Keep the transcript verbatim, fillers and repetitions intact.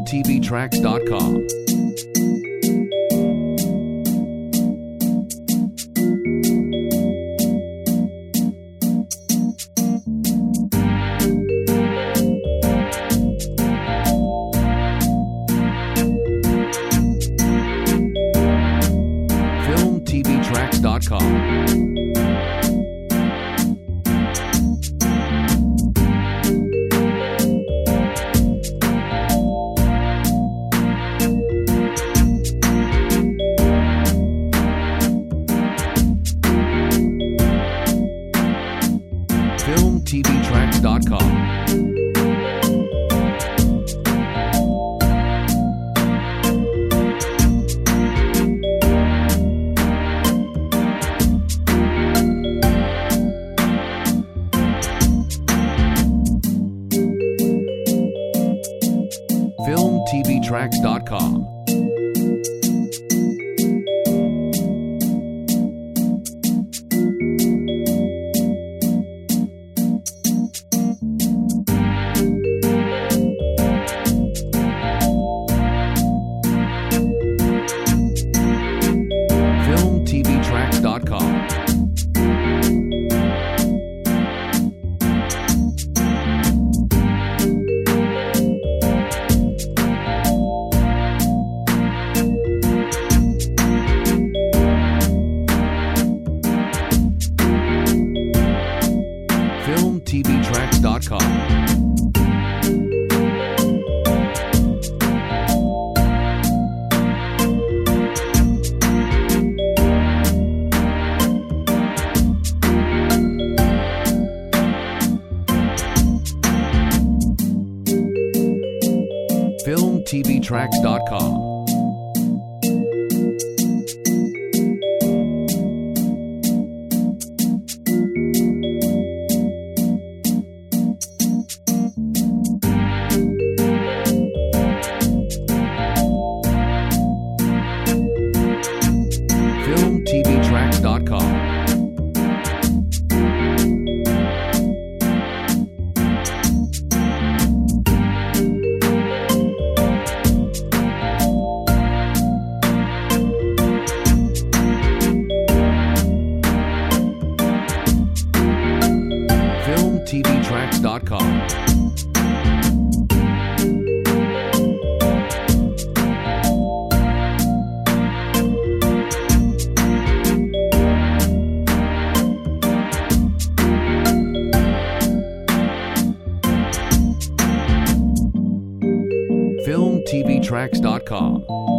film t v tracks dot com. film t v tracks dot com. film t v tracks dot com. film t v tracks dot com. film t v tracks dot com. film t v tracks dot com. film t v tracks dot com. film t v tracks dot com. film t v tracks dot com. film t v tracks dot com.